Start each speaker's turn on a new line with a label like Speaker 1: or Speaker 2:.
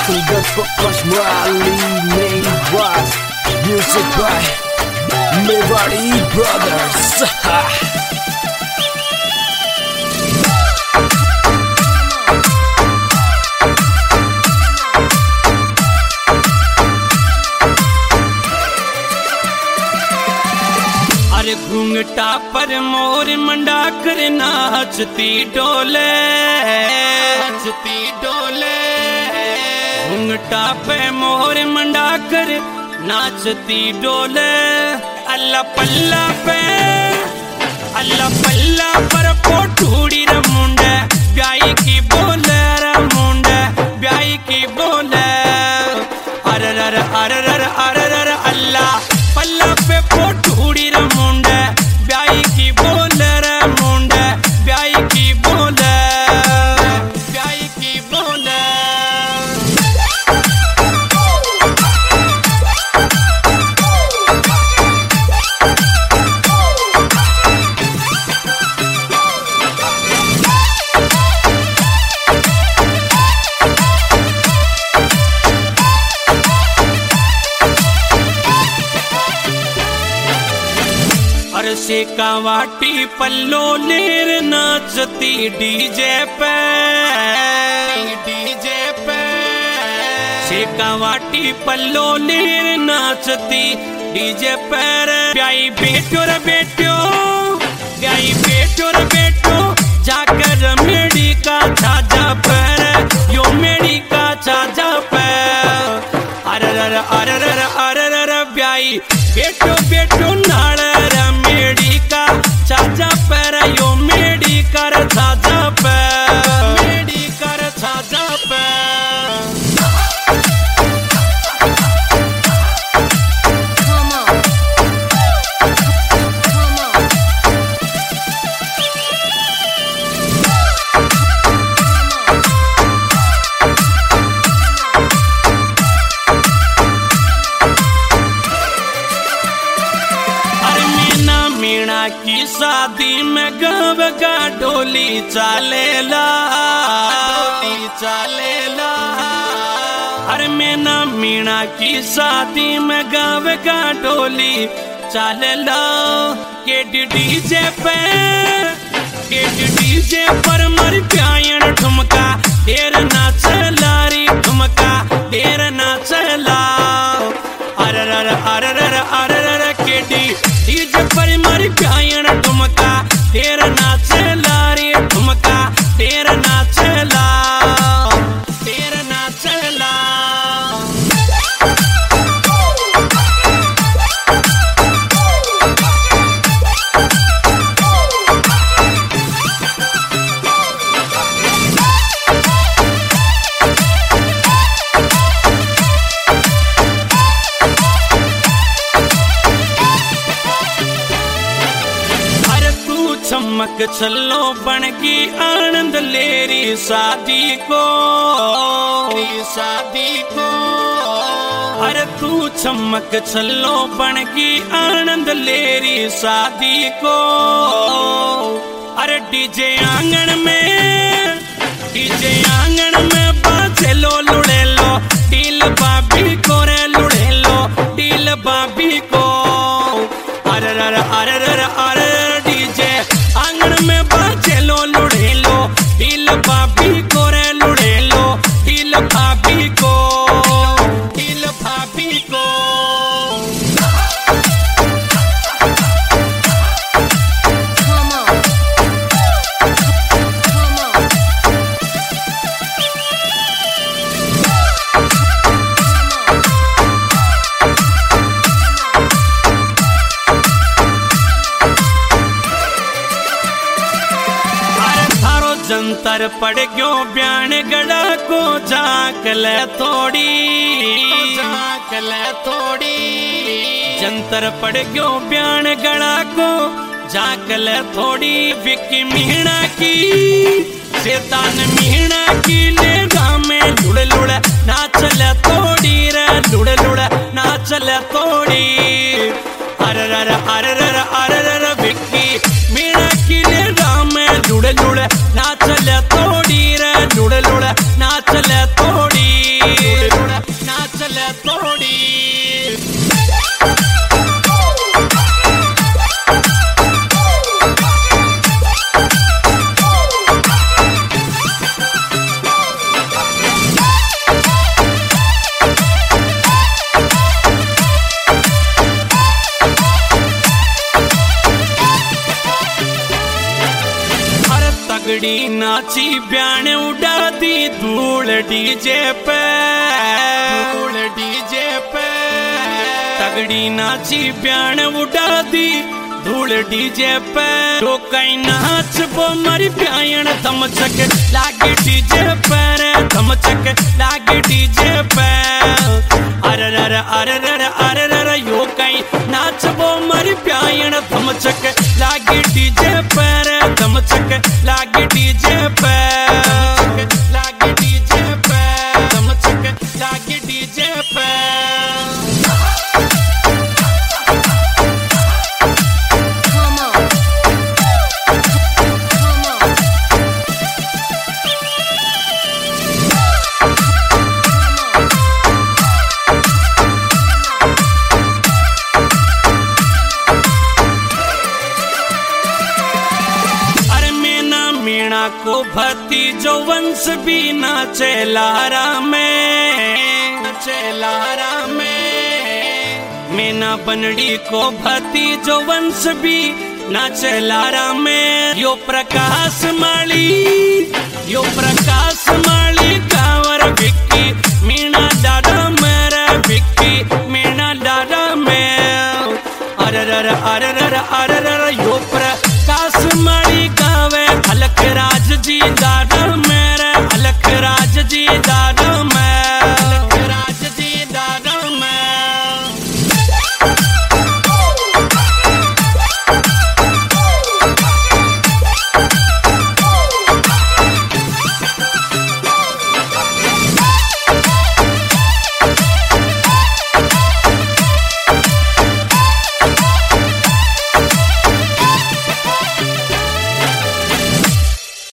Speaker 1: Hingga Pokosmali Mewah Music by Mewari Brothers.
Speaker 2: अरे घूंघटा पर मोर मंडा कर नाचती डोले, नाचती डोले। घूंघटा पे मोर मंडा कर नाचती डोले। अल्लाह पल्ला पे, अल्लाह पल्ला पर पोटूड़ी रे मुंडे, ब्याई की बोले रे मुंडे, ब्याई की बोले। अरे अरे अरे अरे अरे अरे अल्लाह पल्ला पे पोटूड़ी रे मुंडे, ब्याई की बोले रे मुंडे, ब्याई की बोले, ब्याई की बोले। से कावाटी पल्लो लेर नाचती डीजे पे, डीजे पे। से कावाटी पल्लो लेर नाचती डीजे पर। ब्याई बेटो रे बेटो, ब्याई बेटो रे बेटो, जाकर मेड़ी का छाजा पर, यो मेड़ी का छाजा पर। अरे अरे अरे अरे अरे अरे ब्याई बेटो बेटो नाड़ मेड़ी का छाजा पर, यो मेड़ी कर छाजा पर, मेड़ी कर छाजा पर। मीणा की शादी में गाँव का डोली चालेला, डोली चालेला। अरे मैना मीणा की शादी में गाँव का डोली चालेला। के डीजे पे, के डीजे पर मर प्यायन ठुमका, देर नाच लारी ठुमका, देर नाच ला। अरे अरे अरे अरे अरे अरे के डीजे पर मर प्यायन ठुमका, देर नाच लारी ठुमका, देर नाच ला, देर नाच ला। चमक चलो बनगी आनंद लेरी शादी को, शादी को। अरे तू चमक चलो बनगी आनंद लेरी शादी को। अरे डीजे आंगन में, डीजे आंगन में बाजे लो लुड़े लो, डील बाबी को रे लुड़े लो, डील बाबी को। अरे अरे अरे अरे अरे डीजे आंगन में बाजे लो लुड़े लो, डील भाभी को रे लुड़े लो, डील भाभी को, डील भाभी को। जंतर पड़ गयो ब्यान गड़ा को, जाकल थोड़ी, जाकल थोड़ी। जंतर पड़ गयो ब्यान गड़ा को, जाकल थोड़ी। विकी मीणा की, शैतान मीणा की, लेगा में लुड़ लुड़ नाचल थोड़ी रे, लुड़ लुड़ नाचल थोड़ी। अरे अरे अरे अरे अरे अरे विकी मीणा की, लेगा में लुड़ लुड़ नाचल थोड़ी रे, लुड़ लुड़ नाचल थोड़ी। तोड़ी। तगड़ी नाची ब्याण उड़ा दी धूल डीजे पे, धूल डीजे पे। तगड़ी नाची ब्याण उड़ा दी धूल डीजे पे। तो कहीं नाच वो मरी प्यायण धमचक लागे डीजे पे रे, धमचक लागे डीजे पे। अरे अरे अरे अरे अरे अरे यो कहीं नाच वो मरी प्यायण धमचक लागे डीजे पे रे, धमचक लागे डीजे पे, लागे डीजे पे, धमचक लागे डीजे पे। मीणा को भती जो वंश भी नाचे लारा में, नाचे लारा में। मीना बनड़ी को भती जो वंश भी नाचे लारा में। यो प्रकाश माली, यो प्रकाश माली कांवर विक्की मीणा दादा मेरा विक्की मीणा दादा में। अरे अरे अरे